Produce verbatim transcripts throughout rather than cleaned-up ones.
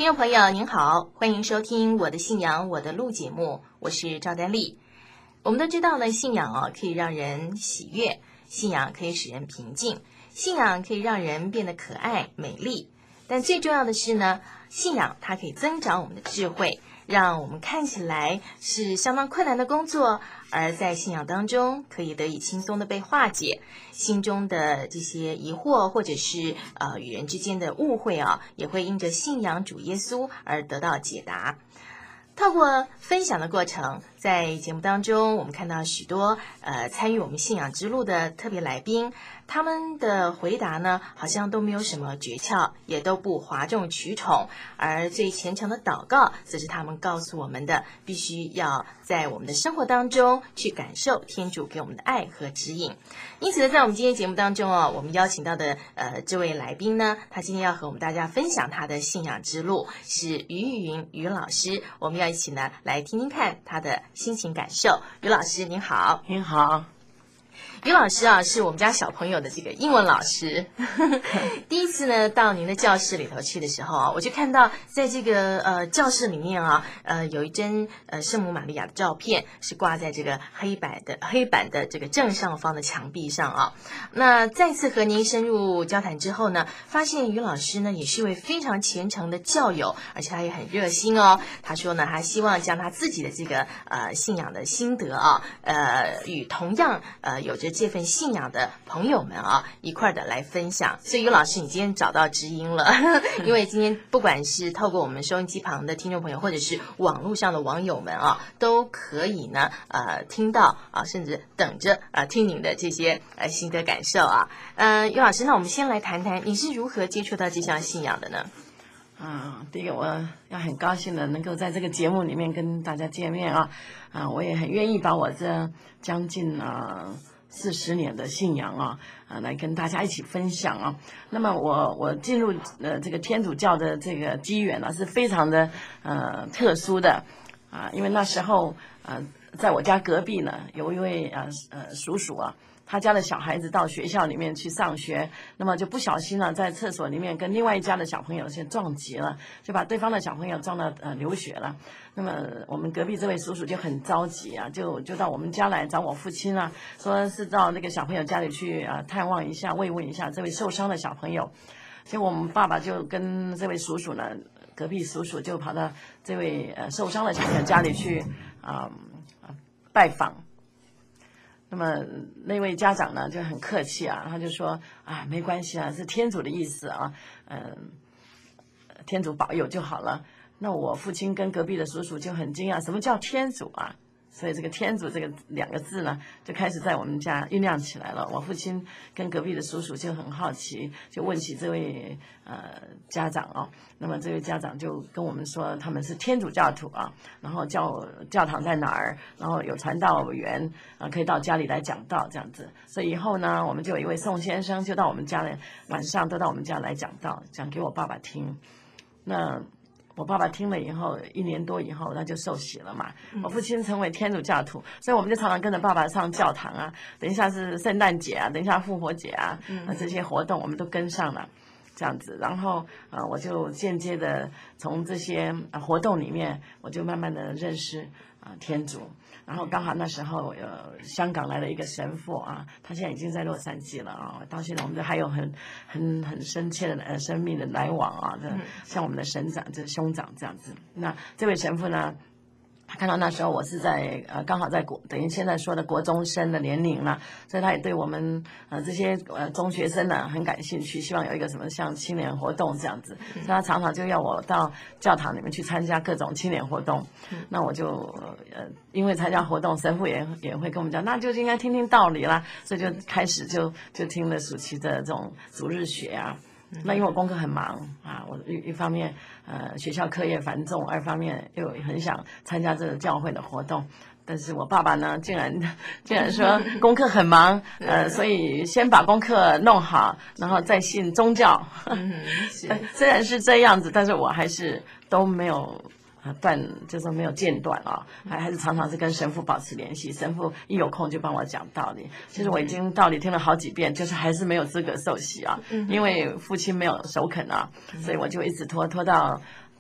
听众朋友您好，欢迎收听我的信仰我的路节目，我是赵丹丽。我们都知道呢，信仰哦可以让人喜悦，信仰可以使人平静，信仰可以让人变得可爱美丽，但最重要的是呢，信仰它可以增长我们的智慧，让我们看起来是相当困难的工作，而在信仰当中可以得以轻松的被化解，心中的这些疑惑或者是呃与人之间的误会啊，也会因着信仰主耶稣而得到解答。透过分享的过程，在节目当中我们看到许多呃参与我们信仰之路的特别来宾，他们的回答呢好像都没有什么诀窍，也都不哗众取宠，而最虔诚的祷告则是他们告诉我们的，必须要在我们的生活当中去感受天主给我们的爱和指引。因此在我们今天节目当中哦，我们邀请到的呃这位来宾呢，他今天要和我们大家分享他的信仰之路，是于玉云于老师，我们要一起呢来听听看他的心情感受。于老师您好。 您好。 于老师啊，是我们家小朋友的这个英文老师。第一次呢到您的教室里头去的时候啊，我就看到在这个呃教室里面啊，呃有一帧呃圣母玛利亚的照片，是挂在这个黑白的黑板的这个正上方的墙壁上啊。那再次和您深入交谈之后呢，发现于老师呢也是一位非常虔诚的教友，而且他也很热心哦。他说呢，他希望将他自己的这个呃信仰的心得啊，呃与同样呃有着这份信仰的朋友们啊一块的来分享。所以于老师你今天找到知音了，因为今天不管是透过我们收音机旁的听众朋友，或者是网络上的网友们啊，都可以呢呃听到啊，甚至等着啊、呃、听您的这些呃心得感受啊。呃于老师，那我们先来谈谈你是如何接触到这项信仰的呢？ 啊，第一个我要很高兴的能够在这个节目里面跟大家见面啊，啊，我也很愿意把我这将近啊四十年的信仰啊啊来跟大家一起分享啊。那么我我进入呃这个天主教的这个机缘呢、啊、是非常的呃特殊的啊，因为那时候呃在我家隔壁呢有一位呃呃叔叔啊。他家的小孩子到学校里面去上学，那么就不小心呢，在厕所里面跟另外一家的小朋友先撞击了，就把对方的小朋友撞到呃流血了。那么我们隔壁这位叔叔就很着急啊，就就到我们家来找我父亲啊，说是到那个小朋友家里去啊、呃、探望一下、慰问一下这位受伤的小朋友。所以我们爸爸就跟这位叔叔呢，隔壁叔叔就跑到这位呃受伤的小朋友家里去啊、呃、拜访。那么那位家长呢就很客气啊，他就说啊没关系啊，是天主的意思啊，嗯，天主保佑就好了。那我父亲跟隔壁的叔叔就很惊讶，什么叫天主啊？所以这个天主这个两个字呢，就开始在我们家酝酿起来了。我父亲跟隔壁的叔叔就很好奇，就问起这位呃家长哦。那么这位家长就跟我们说，他们是天主教徒啊，然后教教堂在哪儿，然后有传道员啊，可以到家里来讲道这样子。所以以后呢，我们就有一位宋先生，就到我们家来，晚上都到我们家来讲道，讲给我爸爸听。那我爸爸听了以后，一年多以后他就受洗了嘛。我父亲成为天主教徒，所以我们就常常跟着爸爸上教堂啊。等一下是圣诞节啊，等一下复活节啊，那这些活动我们都跟上了，这样子。然后呃，我就间接的从这些、呃、活动里面，我就慢慢的认识啊、呃、天主。然后刚好那时候呃香港来了一个神父啊，他现在已经在洛杉矶了啊，到现在我们还有很很很深切的呃生命的来往啊，这像我们的神长这兄长这样子。那这位神父呢，他看到那时候我是在呃刚好在国等于现在说的国中生的年龄了，所以他也对我们呃这些呃中学生呢很感兴趣，希望有一个什么像青年活动这样子，所以他常常就要我到教堂里面去参加各种青年活动。那我就呃因为参加活动，神父也也会跟我们讲，那就应该听听道理啦，所以就开始就就听了暑期的这种主日学啊。那因为我功课很忙啊，我一一方面呃学校课业繁重，二方面又很想参加这个教会的活动，但是我爸爸呢竟然竟然说功课很忙，呃，所以先把功课弄好，然后再信宗教。嗯，虽然是这样子，但是我还是都没有啊断，就是没有间断啊，还还是常常是跟神父保持联系，神父一有空就帮我讲道理。其实我已经道理听了好几遍，就是还是没有资格受洗啊，因为父亲没有首肯啊，所以我就一直拖拖到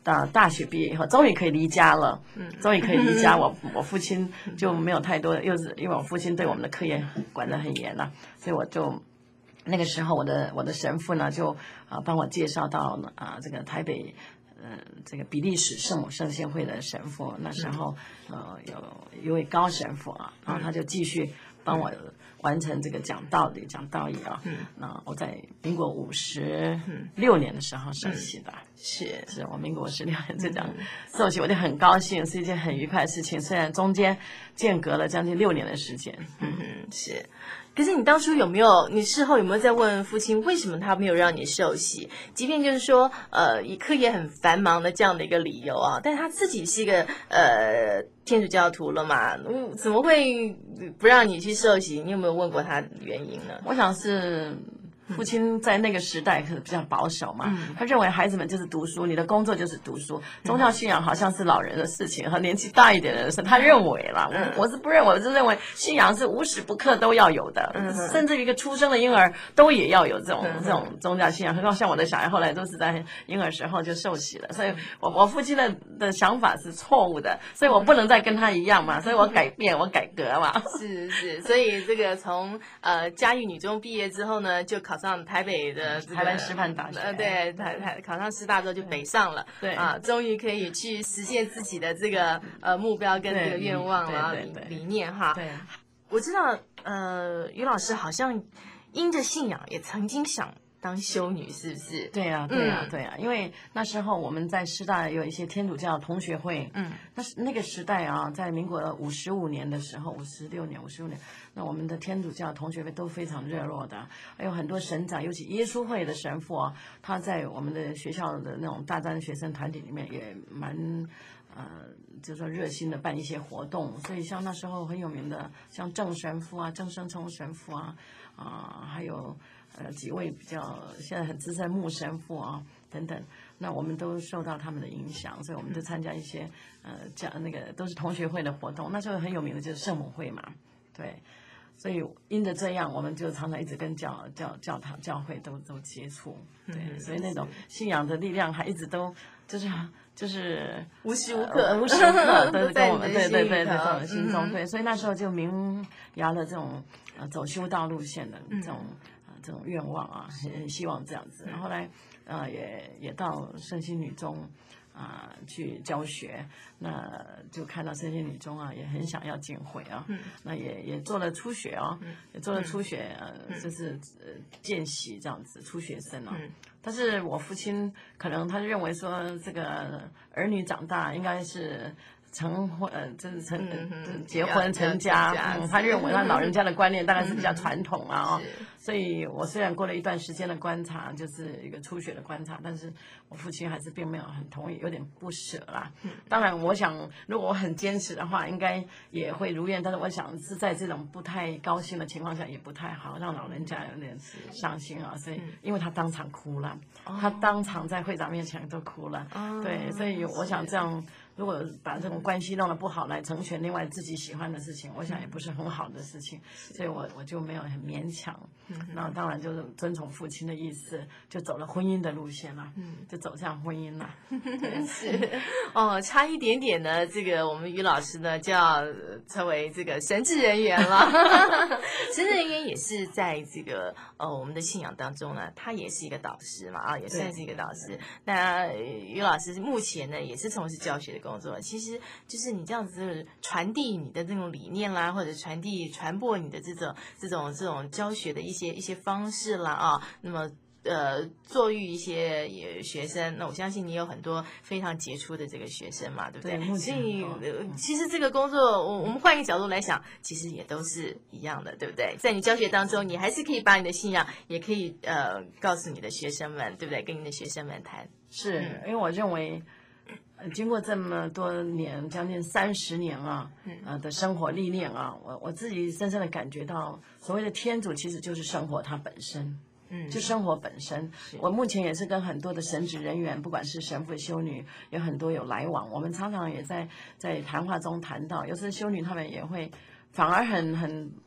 到大学毕业以后，终于可以离家了，嗯，终于可以离家。我我父亲就没有太多，又是因为我父亲对我们的课业管得很严了，所以我就那个时候我的我的神父呢就啊帮我介绍到啊这个台北。呃，这个比利时圣母圣献会的神父，那时候呃有一位高神父啊，然后他就继续帮我完成这个讲道理、讲道义啊。嗯，那我在民国五十六年的时候受洗的， 嗯、是是我民国五十六年这讲受洗，我就很高兴，是一件很愉快的事情。虽然中间间隔了将近六年的时间， 嗯哼，是。可是你当初有没有？你事后有没有在问父亲为什么他没有让你受洗？即便就是说，呃，以课业很繁忙的这样的一个理由啊，但他自己是一个呃天主教徒了嘛，嗯，怎么会不让你去受洗？你有没有问过他原因呢？ 我想是。父亲在那个时代可能比较保守嘛，嗯、他认为孩子们就是读书，你的工作就是读书，宗教信仰好像是老人的事情和年纪大一点的人的事。他认为啦，嗯、我是不认为，我是认为信仰是无时不刻都要有的，嗯、甚至一个出生的婴儿都也要有这种、嗯、这种宗教信仰。何况像我的小孩后来都是在婴儿时候就受洗了，所以我我父亲的的想法是错误的，所以我不能再跟他一样嘛，所以我改变，我改革嘛。 是是，所以这个从呃嘉义女中毕业之后呢，就考上台北的、这个、 台湾师范大学， 呃，对，台台考上师大之后就北上了， 对啊，终于可以去实现自己的这个呃目标跟这个愿望了，理理念哈。 对， 我知道，呃，于老师好像因着信仰也曾经想当修女，是不是？ 对呀、啊，对呀、啊，嗯、对呀、啊，因为那时候我们在师大有一些天主教同学会，嗯，那是那个时代啊，在民国五十五年的时候，五十六年、五十五年。那我们的天主教同学会都非常热络的，还有很多神长，尤其耶稣会的神父啊，他在我们的学校的那种大专学生团体里面也蛮呃，就是说热心的办一些活动。所以像那时候很有名的，像郑神父啊、郑生聪神父啊，啊、呃，还有呃几位比较现在很资深牧神父啊等等，那我们都受到他们的影响，所以我们就参加一些呃讲那个都是同学会的活动。那时候很有名的就是圣母会嘛，对。所以因着这样，我们就常常一直跟教教教堂教会都都接触，对，嗯、所以那种信仰的力量还一直都就是就是无时无刻、 呃、无时无刻都跟我们对对对在我们心中，对，所以那时候就萌芽了这种呃走修道路线的这种、呃、这种愿望啊，很希望这样子。然后来呃也也到圣心女中。啊、呃，去教学，那就看到圣心女中啊，也很想要进会啊，嗯、那也也做了初学啊，嗯、也做了初学，呃，嗯、就是呃见习这样子，初学生啊。嗯、但是我父亲可能他认为说，这个儿女长大应该是成婚，呃，就是成、嗯呃、结婚成家，嗯，他认为他老人家的观念大概是比较传统啊，哦。所以我虽然过了一段时间的观察，就是一个初学的观察，但是我父亲还是并没有很同意，有点不舍啦。嗯、当然，我想如果我很坚持的话，应该也会如愿。但是我想是在这种不太高兴的情况下，也不太好，让老人家有点伤心啊。所以，因为他当场哭了，嗯、他当场在会长面前都哭了。哦、对，所以我想这样。如果把这种关系弄得不好来成全另外自己喜欢的事情，我想也不是很好的事情，所以我我就没有很勉强。那当然就是遵从父亲的意思，就走了婚姻的路线了，嗯，就走向婚姻了。 是哦，差一点点呢，这个我们于老师呢就要成为这个神职人员了。神职人员也是在这个呃我们的信仰当中呢，他也是一个导师嘛，啊，也算是一个导师。那于老师目前呢也是从事教学的工作，其实就是你这样子传递你的这种理念啦，或者传递传播你的这种这种这种教学的一些一些方式啦啊，那么呃作育一些学生，那我相信你有很多非常杰出的这个学生嘛，对不对？ 对， 所以、呃、其实这个工作，我我们换一个角度来想，其实也都是一样的，对不对？在你教学当中，你还是可以把你的信仰，也可以呃告诉你的学生们，对不对？跟你的学生们谈。 是、嗯、因为我认为。经过这么多年，将近三十年啊，呃的生活历练啊，我我自己深深的感觉到，所谓的天主其实就是生活它本身，嗯，就生活本身。我目前也是跟很多的神职人员，不管是神父、修女，有很多有来往。我们常常也在在谈话中谈到，有时候修女他们也会反而很很。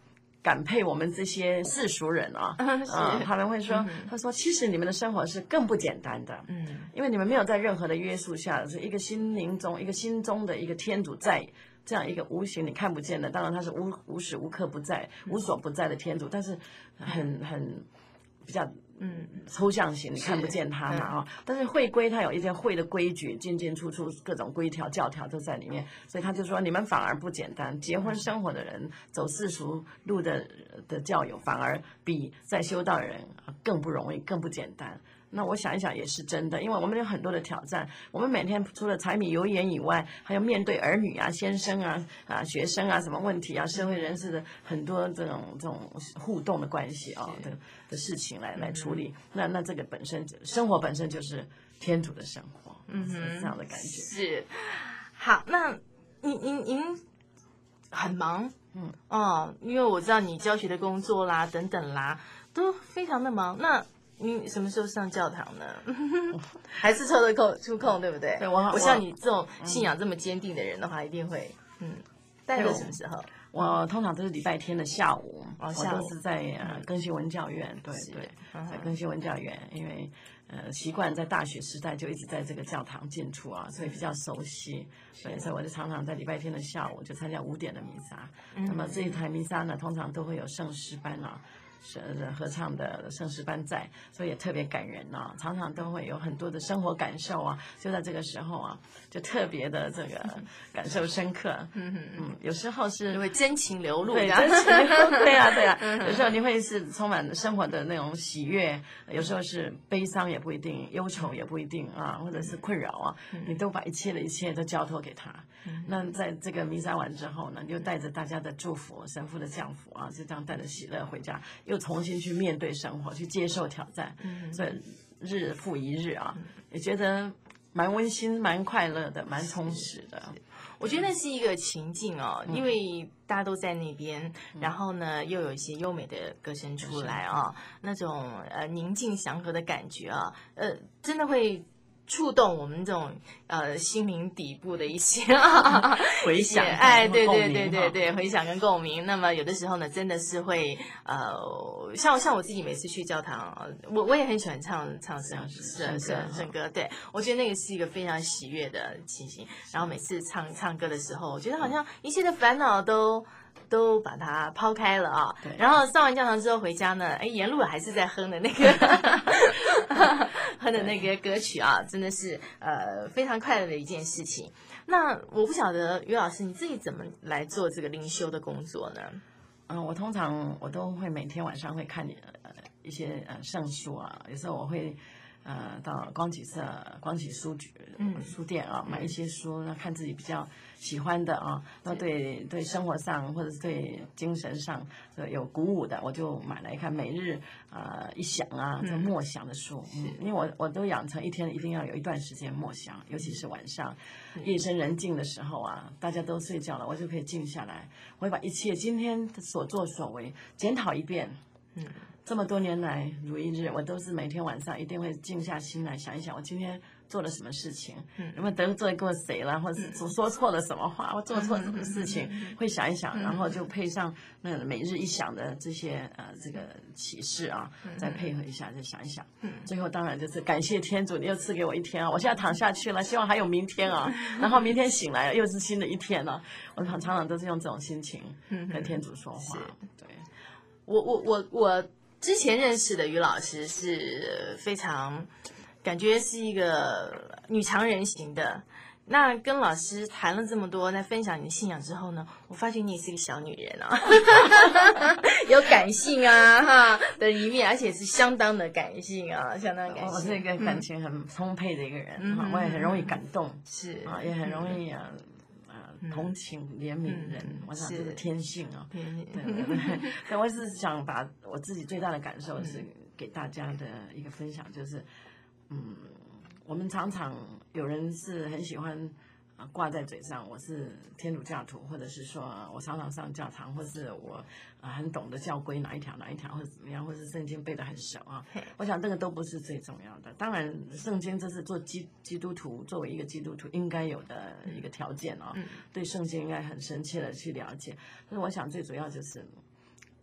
感佩我们这些世俗人啊， 啊， 啊，他们会说， 嗯他说其实你们的生活是更不简单的， 嗯， 因为你们没有在任何的约束下，是一个心灵中一个心中的一个天主在。这样一个无形你看不见的，当然他是无无时无刻不在、无所不在的天主，但是很很比较嗯抽象型，你看不见他嘛啊、哦。但是会规它有一些会的规矩，进进出出各种规条教条都在里面，所以他就说你们反而不简单。结婚生活的人走世俗路的的教友，反而比在修道人更不容易、更不简单。那我想一想也是真的，因为我们有很多的挑战，我们每天除了柴米油盐以外，还要面对儿女啊、先生啊、啊学生啊什么问题啊，社会人士的很多这种这种互动的关系啊的的事情来来处理。那那这个本身生活本身就是天主的生活，嗯，是这样的感觉。 是，好，那您您您很忙，嗯哦，因为我知道你教学的工作啦等等啦，都非常的忙。那你什么时候上教堂呢？还是抽得空出空，对不对？ 对，我我像你这种信仰这么坚定的人的话，一定会，嗯，大概什么时候？ 我通常都是礼拜天的下午， 哦、 我都是在呃更新文教院，对对，在更新文教院，因为呃习惯在大学时代就一直在这个教堂进出啊，所以比较熟悉，对，所以我就常常在礼拜天的下午就参加五点的弥撒。嗯、那么这一台弥撒呢，通常都会有圣诗班啊。是合唱的圣诗班在，所以也特别感人啊，常常都会有很多的生活感受啊，就在这个时候啊，就特别的这个感受深刻。嗯嗯，有时候是就会真情流露， 对，真情流露，对啊对啊。有时候你会是充满生活的那种喜悦，有时候是悲伤也不一定，忧愁也不一定啊，或者是困扰啊，你都把一切的一切都交托给他。那在这个弥撒完之后呢，就带着大家的祝福、神父的降福啊，就这样带着喜乐回家，又重新去面对生活，去接受挑战。嗯，所以日复一日啊，也觉得蛮温馨、蛮快乐的、蛮充实的。 我觉得那是一个情境哦，因为大家都在那边，然后呢又有一些优美的歌声出来啊，那种呃宁静祥和的感觉啊，呃，真的会触动我们这种呃心灵底部的一些回响， 哎，对对对对对，回响跟共鸣。那么有的时候呢，真的是会呃，像像我自己每次去教堂，我我也很喜欢唱唱圣圣圣圣歌，对我觉得那个是一个非常喜悦的情形。然后每次唱唱歌的时候，我觉得好像一切的烦恼都。都把它抛开了啊，然后上完教堂之后回家呢，哎，沿路还是在哼的那个哼的那个歌曲啊，真的是呃非常快乐的一件事情。那我不晓得于老师你自己怎么来做这个灵修的工作呢？ 嗯，我通常我都会每天晚上会看呃一些呃圣书啊，有时候我会。呃，到光启社、光启书局、嗯、书店啊，买一些书，那看自己比较喜欢的啊，那对对生活上或者是对精神上有鼓舞的，我就买来看。每日呃一想啊，这默想的书，嗯，因为我我都养成一天一定要有一段时间默想，尤其是晚上夜深人静的时候啊，大家都睡觉了，我就可以静下来，我会把一切今天所作所为检讨一遍，嗯。这么多年来，如一日，我都是每天晚上一定会静下心来想一想，我今天做了什么事情，嗯，有没有得罪过谁了，或者是说错了什么话，我做错什么事情，会想一想，然后就配上那每日一想的这些呃这个启示啊，再配合一下，再想一想，最后当然就是感谢天主，你又赐给我一天啊，我现在躺下去了，希望还有明天啊，然后明天醒来了又是新的一天了，我常常常都是用这种心情跟天主说话，对， 我我我我。之前认识的于老师是非常感觉是一个女强人型的。那跟老师谈了这么多，在分享你的信仰之后呢，我发现你也是个小女人啊，有感性啊哈的一面，而且是相当的感性啊，相当感性。 我是一个感情很充沛的一个人，嗯、我也很容易感动， 是啊，也很容易啊。同情怜悯人，嗯、我想这是天性啊。对对对，但我是想把我自己最大的感受是给大家的一个分享，就是，嗯，我们常常有人是很喜欢啊挂在嘴上，我是天主教徒，或者是说我常常上教堂，或是我啊很懂得教规哪一条哪一条，或者怎么样，或是圣经背得很熟啊。我想这个都不是最重要的。当然，圣经这是做基基督徒作为一个基督徒应该有的一个条件啊。嗯、对圣经应该很深切的去了解。但是我想最主要就是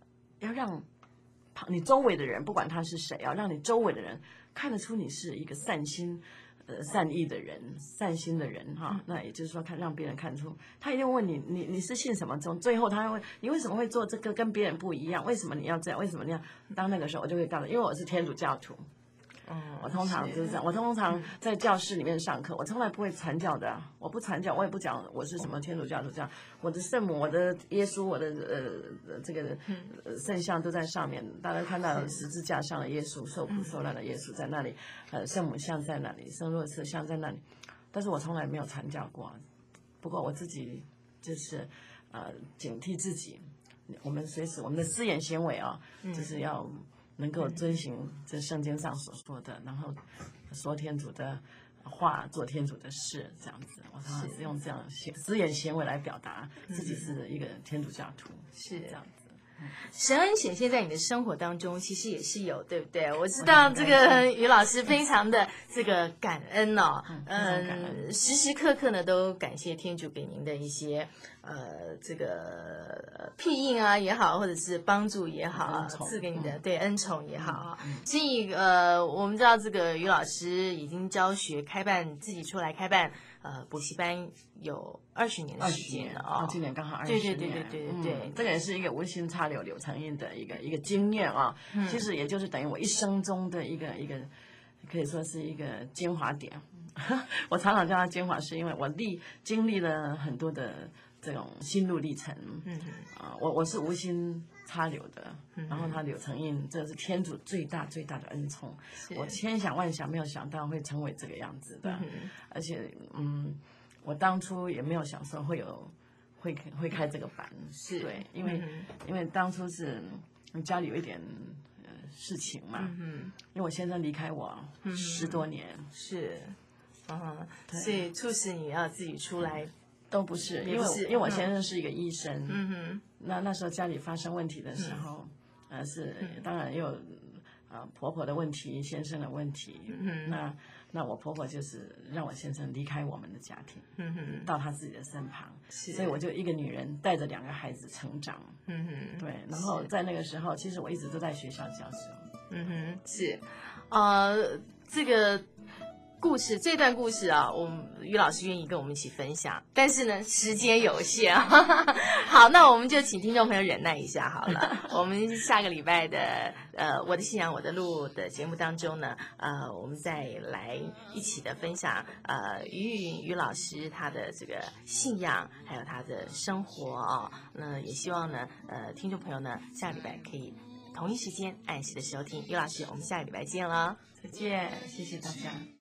要让你周围的人，不管他是谁啊，让你周围的人看得出你是一个善心。呃，善意的人，善心的人哈，那也就是说，看让别人看出，他一定问你，你你是信什么宗？最后他会问你为什么会做这个，跟别人不一样？为什么你要这样？为什么你要？当那个时候，我就会告诉，因为我是天主教徒。 嗯， 我通常就是这样。我通常在教室里面上课，我从来不会传教的。我不传教，我也不讲我是什么天主教徒这样。我的圣母、我的耶稣、我的呃这个圣像都在上面，大家看到十字架上的耶稣，受苦受难的耶稣在那里，呃，圣母像在那里，圣若瑟像在那里。但是我从来没有传教过。不过我自己就是呃警惕自己，我们随时我们的私言行为啊，就是要。能够遵循这圣经上所说的，然后说天主的话，做天主的事，这样子。我常常是用这样私言行为来表达自己是一个天主教徒， 是这样子。 神恩显现在你的生活当中，其实也是有，对不对？我知道这个于老师非常的这个感恩哦，嗯，时时刻刻呢都感谢天主给您的一些呃这个庇应啊也好，或者是帮助也好，赐给你的对恩宠也好啊。所以呃，我们知道这个于老师已经教学开办自己出来开办。呃，补习班有二十年的时间了哦， 今年刚好二十年。 对对对对对对， 嗯，这个也是一个无心插柳柳成荫的一个一个经验啊。嗯，其实也就是等于我一生中的一个一个，可以说是一个精华点。我常常叫它精华，是因为我历经历了很多的这种心路历程。嗯啊，我我是无心插柳的，然后它柳成荫，这是天主最大最大的恩宠。我千想万想没有想到会成为这个样子的，嗯、而且嗯，我当初也没有想说会有会会开这个班， 是对，因为、嗯、因为当初是家里有一点呃事情嘛，嗯、因为我先生离开我十多年， 嗯、是，嗯，所以促使你要自己出来。 都不是，因为因为我先生是一个医生，嗯哼，那那时候家里发生问题的时候，嗯、呃是当然也有呃婆婆的问题，先生的问题，嗯那那我婆婆就是让我先生离开我们的家庭，嗯哼，到他自己的身旁，所以我就一个女人带着两个孩子成长，嗯哼，对，然后在那个时候，其实我一直都在学校教书， 嗯哼，是，呃，这个。故事这段故事啊，我们于老师愿意跟我们一起分享，但是呢，时间有限。好，那我们就请听众朋友忍耐一下好了。我们下个礼拜的呃《我的信仰我的路》的节目当中呢，呃，我们再来一起的分享呃于云于老师他的这个信仰，还有他的生活哦。那也希望呢，呃，听众朋友呢，下个礼拜可以同一时间按时的收听。于老师，我们下个礼拜见了， 再见，谢谢大家。